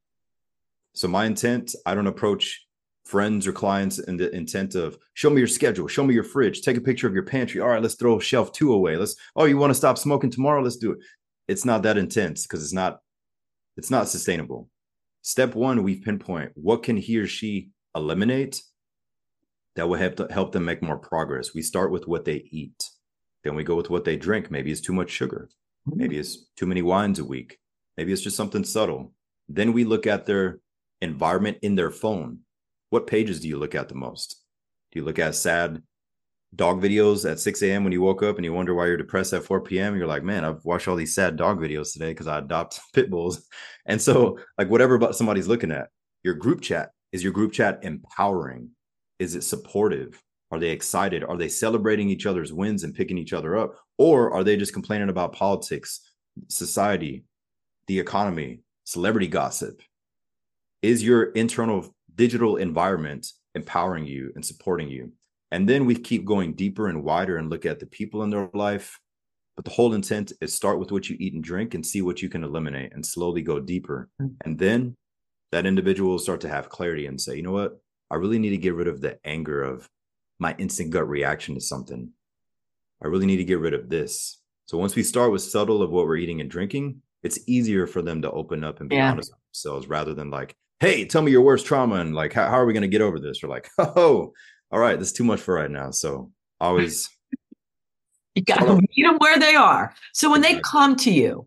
So my intent, I don't approach friends or clients in the intent of show me your schedule, show me your fridge, take a picture of your pantry. All right, let's throw shelf 2 away. You want to stop smoking tomorrow? Let's do it. It's not that intense because it's not sustainable. Step one, we pinpoint what can he or she eliminate that will help them make more progress. We start with what they eat. Then we go with what they drink. Maybe it's too much sugar. Maybe it's too many wines a week. Maybe it's just something subtle. Then we look at their environment in their phone. What pages do you look at the most? Do you look at sad dog videos at 6 a.m. when you woke up and you wonder why you're depressed at 4 p.m.? You're like, man, I've watched all these sad dog videos today because I adopt pit bulls. And so like whatever somebody's looking at, your group chat, is your group chat empowering? Is it supportive? Are they excited? Are they celebrating each other's wins and picking each other up? Or are they just complaining about politics, society, the economy, celebrity gossip? Is your internal digital environment empowering you and supporting you? And then we keep going deeper and wider and look at the people in their life. But the whole intent is start with what you eat and drink and see what you can eliminate and slowly go deeper. And then that individual will start to have clarity and say, you know what? I really need to get rid of the anger of my instant gut reaction to something. I really need to get rid of this. So once we start with subtle of what we're eating and drinking, it's easier for them to open up and be honest with themselves rather than like, hey, tell me your worst trauma and like, how are we going to get over this? Or like, oh, all right, this is too much for right now. So always.
You got to meet them where they are. So when they come to you,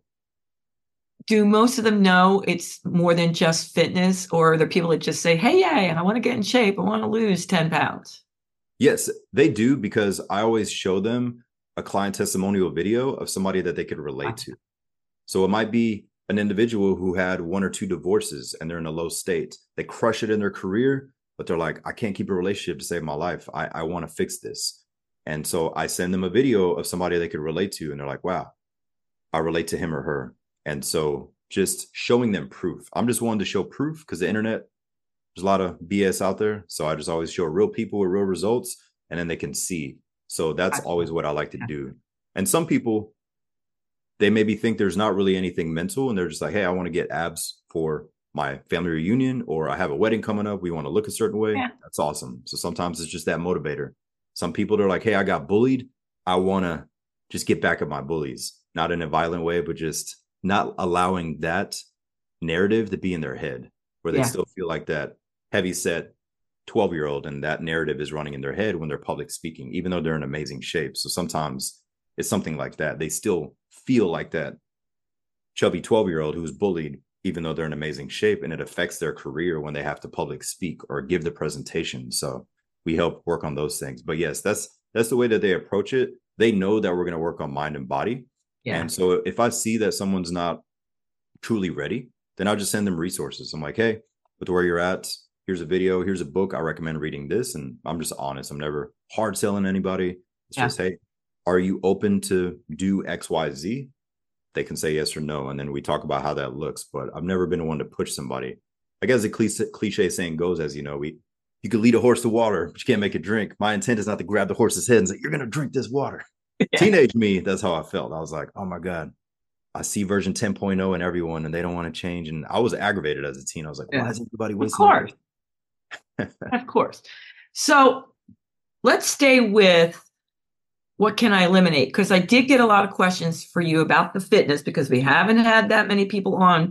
do most of them know it's more than just fitness, or are there people that just say, hey, I want to get in shape. I want to lose 10 pounds.
Yes, they do, because I always show them a client testimonial video of somebody that they could relate to. So it might be an individual who had 1 or 2 divorces and they're in a low state. They crush it in their career, but they're like, I can't keep a relationship to save my life. I want to fix this. And so I send them a video of somebody they could relate to. And they're like, wow, I relate to him or her. And so just showing them proof. I'm just wanting to show proof because the internet there's a lot of BS out there. So I just always show real people with real results, and then they can see. So that's always what I like to do. And some people, they maybe think there's not really anything mental, and they're just like, hey, I want to get abs for my family reunion, or I have a wedding coming up. We want to look a certain way. Yeah. That's awesome. So sometimes it's just that motivator. Some people are like, hey, I got bullied. I want to just get back at my bullies, not in a violent way, but just not allowing that narrative to be in their head, where they still feel like that heavy set 12-year-old, and that narrative is running in their head when they're public speaking, even though they're in amazing shape. So sometimes it's something like that. They still feel like that chubby 12-year-old who's bullied, even though they're in amazing shape, and it affects their career when they have to public speak or give the presentation. So we help work on those things. But yes, that's the way that they approach it. They know that we're going to work on mind and body. Yeah. And so if I see that someone's not truly ready, then I'll just send them resources. I'm like, hey, with where you're at, here's a video, here's a book. I recommend reading this. And I'm just honest. I'm never hard selling anybody. It's just, hey, are you open to do X, Y, Z? They can say yes or no. And then we talk about how that looks. But I've never been one to push somebody. I guess the cliche saying goes, as you know, you could lead a horse to water, but you can't make it drink. My intent is not to grab the horse's head and say, you're going to drink this water. Yeah. Teenage me, that's how I felt. I was like, oh my God, I see version 10.0 in everyone and they don't want to change. And I was aggravated as a teen. I was like, why is everybody wasting?
Of course. Of course. So let's stay with what can I eliminate? Because I did get a lot of questions for you about the fitness, because we haven't had that many people on.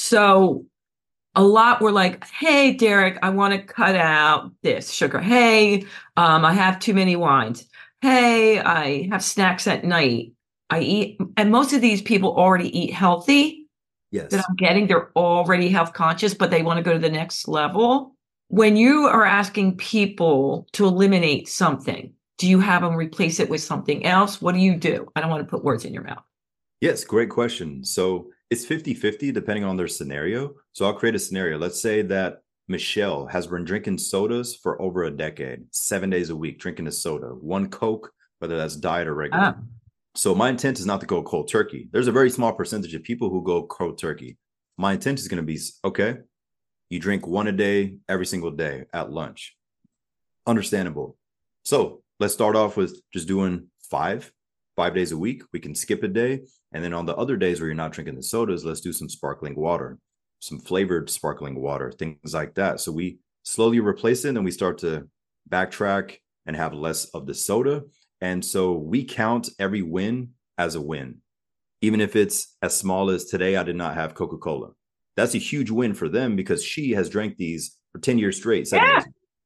So a lot were like, hey, Derek, I want to cut out this sugar. Hey, I have too many wines. Hey, I have snacks at night. I eat, and most of these people already eat healthy.
Yes.
That I'm getting, they're already health conscious, but they want to go to the next level. When you are asking people to eliminate something, do you have them replace it with something else? What do you do? I don't want to put words in your mouth.
Yes, great question. So it's 50-50 depending on their scenario. So I'll create a scenario. Let's say that Michelle has been drinking sodas for over a decade, 7 days a week, drinking a soda, one Coke, whether that's diet or regular. So my intent is not to go cold turkey. There's a very small percentage of people who go cold turkey. My intent is going to be, okay, you drink one a day, every single day at lunch. Understandable. So let's start off with just doing 5 days a week. We can skip a day. And then on the other days where you're not drinking the sodas, let's do some sparkling water, some flavored sparkling water, things like that. So we slowly replace it, and then we start to backtrack and have less of the soda. And so we count every win as a win, even if it's as small as today, I did not have Coca-Cola. That's a huge win for them because she has drank these for 10 years straight. 7 years.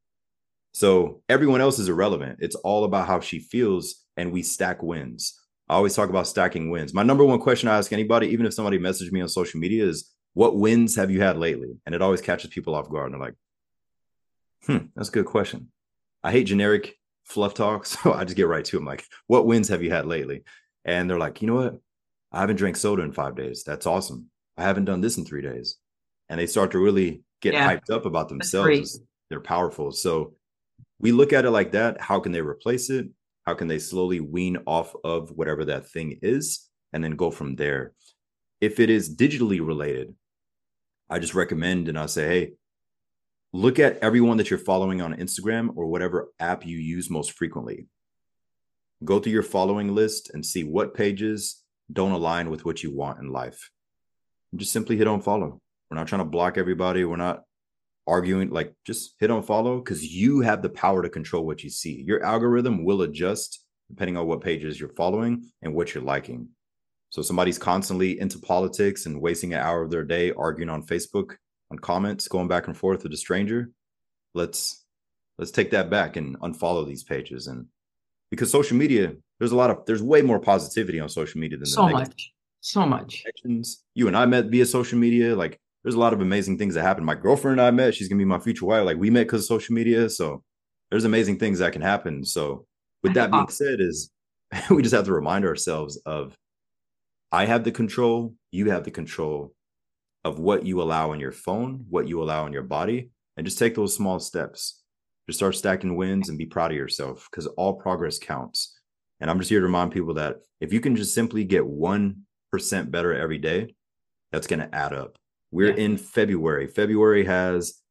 So everyone else is irrelevant. It's all about how she feels, and we stack wins. I always talk about stacking wins. My number one question I ask anybody, even if somebody messaged me on social media, is what wins have you had lately? And it always catches people off guard. And they're like, that's a good question. I hate generic fluff talk, so I just get right to it. I'm like, what wins have you had lately? And they're like, you know what? I haven't drank soda in 5 days. That's awesome. I haven't done this in 3 days. And they start to really get hyped up about themselves. They're powerful. So we look at it like that. How can they replace it? How can they slowly wean off of whatever that thing is and then go from there? If it is digitally related, I just recommend, and I'll say, hey, look at everyone that you're following on Instagram or whatever app you use most frequently. Go through your following list and see what pages don't align with what you want in life. And just simply hit unfollow. We're not trying to block everybody. We're not arguing, like just hit unfollow, because you have the power to control what you see. Your algorithm will adjust depending on what pages you're following and what you're liking. So somebody's constantly into politics and wasting an hour of their day arguing on Facebook, on comments, going back and forth with a stranger. Let's take that back and unfollow these pages. And because social media, there's way more positivity on social media than
so much.
Connections. You and I met via social media. Like, there's a lot of amazing things that happen. My girlfriend and I met. She's going to be my future wife. Like, we met because of social media. So there's amazing things that can happen. So with that being said, is we just have to remind ourselves of, I have the control. You have the control of what you allow on your phone, what you allow on your body, and just take those small steps. Just start stacking wins and be proud of yourself, because all progress counts. And I'm just here to remind people that if you can just simply get 1% better every day, that's going to add up. We're in February. February has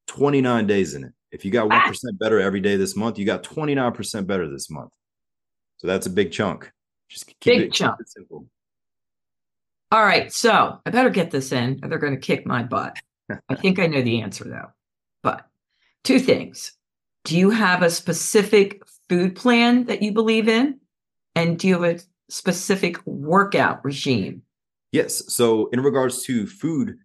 29 days in it. If you got 1% better every day this month, you got 29% better this month. So that's a big chunk. Just keep it simple.
All right. So I better get this in, or they're going to kick my butt. I think I know the answer, though. But two things. Do you have a specific food plan that you believe in? And do you have a specific workout regime?
Yes. So in regards to food,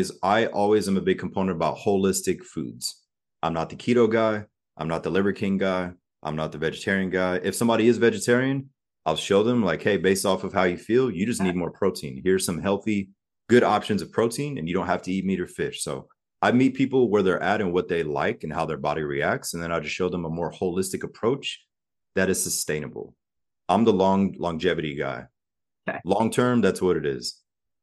I always am a big component about holistic foods. I'm not the keto guy. I'm not the Liver King guy. I'm not the vegetarian guy. If somebody is vegetarian, I'll show them like, hey, based off of how you feel, you just need more protein. Here's some healthy, good options of protein, and you don't have to eat meat or fish. So I meet people where they're at and what they like and how their body reacts. And then I just show them a more holistic approach that is sustainable. I'm the longevity guy. Okay. Long term, that's what it is.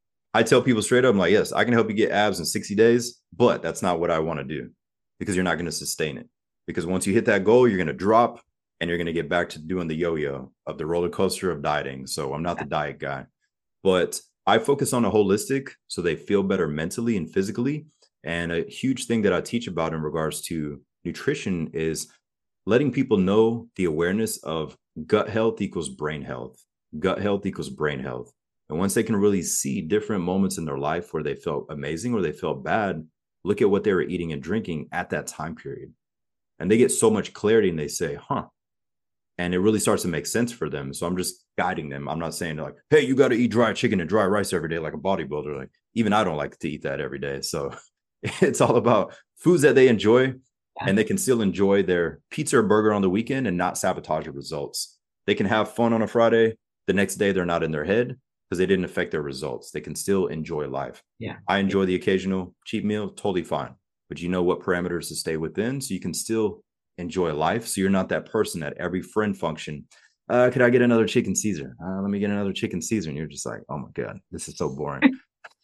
I tell people straight up, I'm like, yes, I can help you get abs in 60 days, but that's not what I want to do because you're not going to sustain it. Because once you hit that goal, you're going to drop and you're going to get back to doing the yo-yo of the roller coaster of dieting. So I'm not the diet guy, but I focus on a holistic so they feel better mentally and physically. And a huge thing that I teach about in regards to nutrition is letting people know the awareness of gut health equals brain health. Gut health equals brain health. And once they can really see different moments in their life where they felt amazing or they felt bad, look at what they were eating and drinking at that time period. And they get so much clarity and they say, huh. And it really starts to make sense for them. So I'm just guiding them. I'm not saying like, hey, you got to eat dry chicken and dry rice every day like a bodybuilder. Like even I don't like to eat that every day. So it's all about foods that they enjoy and they can still enjoy their pizza or burger on the weekend and not sabotage the results. They can have fun on a Friday. The next day, they're not in their head because they didn't affect their results. They can still enjoy life. Yeah, I enjoy the occasional cheat meal, totally fine. But you know what parameters to stay within so you can still enjoy life. So you're not that person at every friend function. Could I get another chicken Caesar? Let me get another chicken Caesar. And you're just like, oh my God, this is so boring.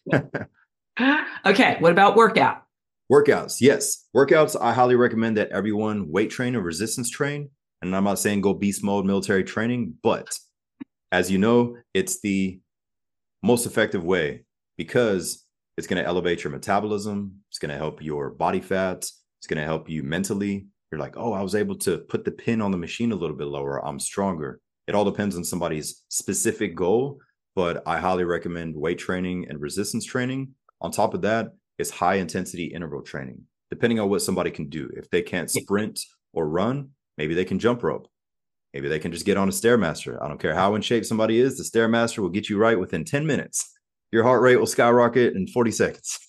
Okay. What about workout?
Workouts. Yes. Workouts. I highly recommend that everyone weight train or resistance train. And I'm not saying go beast mode military training, but as you know, it's the most effective way because it's going to elevate your metabolism. It's going to help your body fat. It's going to help you mentally. You're like, oh, I was able to put the pin on the machine a little bit lower. I'm stronger. It all depends on somebody's specific goal, but I highly recommend weight training and resistance training. On top of that, it's high intensity interval training, depending on what somebody can do. If they can't sprint or run, maybe they can jump rope. Maybe they can just get on a Stairmaster. I don't care how in shape somebody is. The Stairmaster will get you right within 10 minutes. Your heart rate will skyrocket in 40 seconds.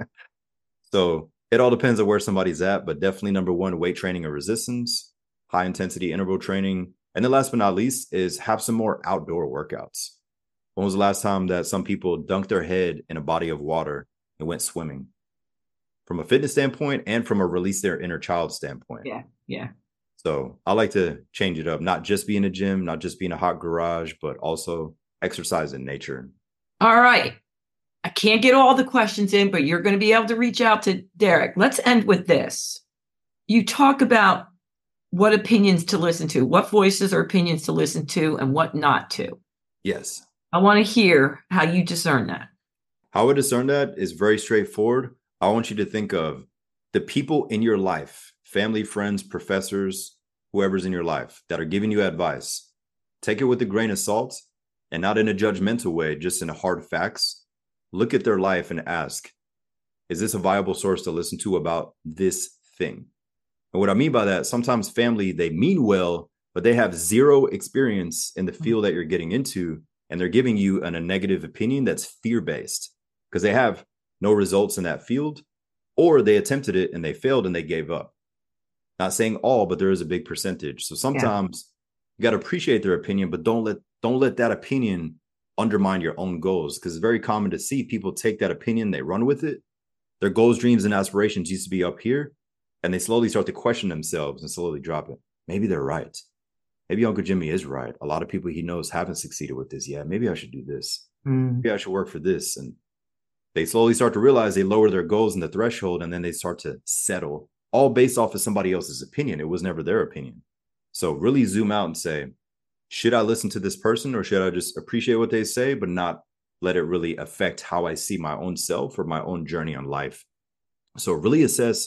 So it all depends on where somebody's at, but definitely number one, weight training and resistance, high intensity interval training. And then last but not least is have some more outdoor workouts. When was the last time that some people dunked their head in a body of water and went swimming? From a fitness standpoint and from a release their inner child standpoint.
Yeah, yeah.
So I like to change it up, not just be in a gym, not just be in a hot garage, but also exercise in nature.
All right. I can't get all the questions in, but you're going to be able to reach out to Derek. Let's end with this. You talk about what opinions to listen to, what voices or opinions to listen to, and what not to.
Yes.
I want to hear how you discern that.
How I discern that is very straightforward. I want you to think of the people in your life, family, friends, professors, whoever's in your life that are giving you advice. Take it with a grain of salt and not in a judgmental way, just in hard facts. Look at their life and ask, is this a viable source to listen to about this thing? And what I mean by that, sometimes family, they mean well, but they have zero experience in the field that you're getting into. And they're giving you a negative opinion that's fear-based because they have no results in that field, or they attempted it and they failed and they gave up. Not saying all, but there is a big percentage. So sometimes you got to appreciate their opinion, but don't let that opinion undermine your own goals, because it's very common to see people take that opinion, they run with it. Their goals, dreams, and aspirations used to be up here, and they slowly start to question themselves and slowly drop it. Maybe they're right. Maybe Uncle Jimmy is right. A lot of people he knows haven't succeeded with this yet. Maybe I should do this. Maybe I should work for this. And they slowly start to realize they lower their goals and the threshold, and then they start to settle, all based off of somebody else's opinion. It was never their opinion. So really zoom out and say, should I listen to this person, or should I just appreciate what they say, but not let it really affect how I see my own self or my own journey on life? So really assess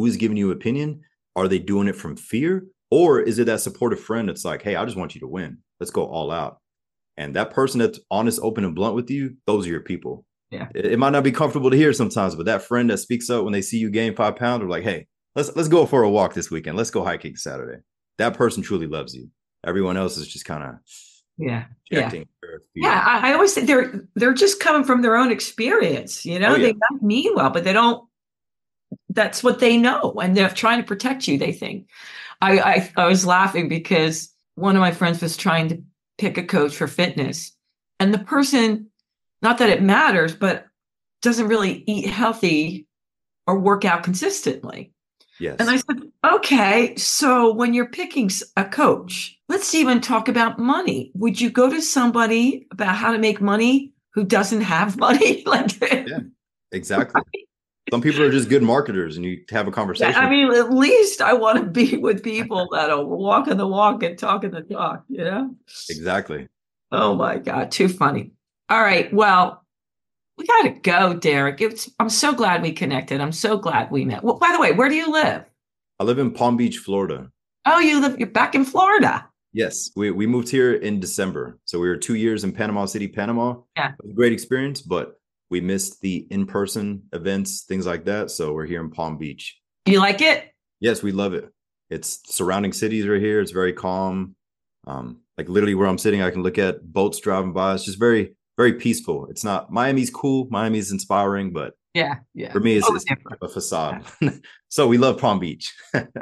who's giving you opinion? Are they doing it from fear? Or is it that supportive friend that's like, hey, I just want you to win. Let's go all out. And that person that's honest, open, and blunt with you, those are your people.
Yeah.
It might not be comfortable to hear sometimes, but that friend that speaks up when they see you gain 5 pounds, or like, hey, let's go for a walk this weekend. Let's go hiking Saturday. That person truly loves you. Everyone else is just kind of
I always think they're just coming from their own experience. They might mean well, but they don't. That's what they know, and they're trying to protect you. They think. I was laughing because one of my friends was trying to pick a coach for fitness, and the person, not that it matters, but doesn't really eat healthy or work out consistently.
Yes.
And I said, okay, so when you're picking a coach, let's even talk about money. Would you go to somebody about how to make money who doesn't have money?
Yeah, exactly. Some people are just good marketers, and you have a conversation.
I mean, at least I want to be with people that are walking the walk and talking the talk,
Exactly.
Oh my God, too funny. All right, well, we got to go, Derek. I'm so glad we connected. I'm so glad we met. Well, by the way, where do you live?
I live in Palm Beach, Florida.
Oh, you're back in Florida.
Yes, we moved here in December. So we were 2 years in Panama City, Panama.
Yeah.
It was a great experience, but we missed the in-person events, things like that. So we're here in Palm Beach.
You like it?
Yes, we love it. It's surrounding cities right here. It's very calm. Like literally where I'm sitting, I can look at boats driving by. It's just very, very peaceful. It's not, Miami's cool. Miami's inspiring, but
yeah.
For me, it's a facade. So we love Palm Beach.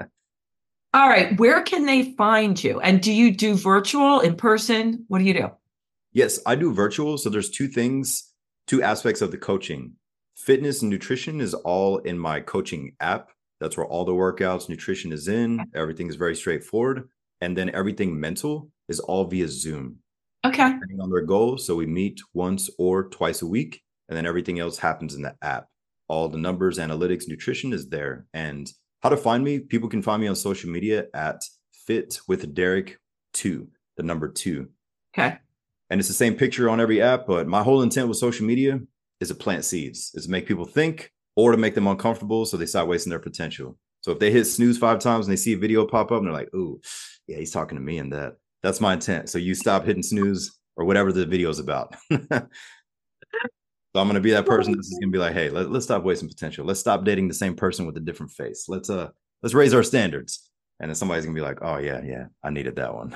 All right. Where can they find you? And do you do virtual, in person? What do you do?
Yes, I do virtual. So there's two aspects of the coaching. Fitness and nutrition is all in my coaching app. That's where all the workouts, nutrition is in. Everything is very straightforward. And then everything mental is all via Zoom.
Okay.
Depending on their goals. So we meet once or twice a week, and then everything else happens in the app. All the numbers, analytics, nutrition is there. And how to find me? People can find me on social media at Fit with Derek 2, the number 2.
Okay.
And it's the same picture on every app, but my whole intent with social media is to plant seeds, is to make people think or to make them uncomfortable so they start wasting their potential. So if they hit snooze 5 times and they see a video pop up and they're like, ooh, yeah, he's talking to me and that's my intent. So you stop hitting snooze or whatever the video is about. So I'm going to be that person that's just going to be like, hey, let's stop wasting potential. Let's stop dating the same person with a different face. Let's raise our standards. And then somebody's going to be like, oh yeah, I needed that one.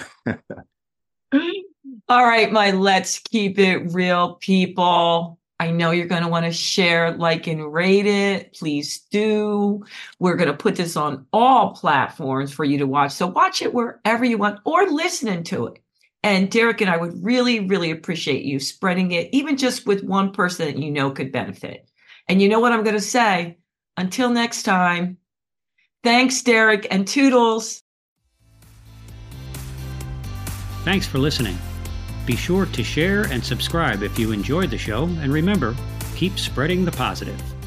All right, my Let's Keep It Real people. I know you're going to want to share, like, and rate it. Please do. We're going to put this on all platforms for you to watch. So watch it wherever you want or listening to it. And Derek and I would really, really appreciate you spreading it, even just with one person that you know could benefit. And you know what I'm going to say? Until next time, thanks, Derek, and toodles.
Thanks for listening. Be sure to share and subscribe if you enjoyed the show, and remember, keep spreading the positive.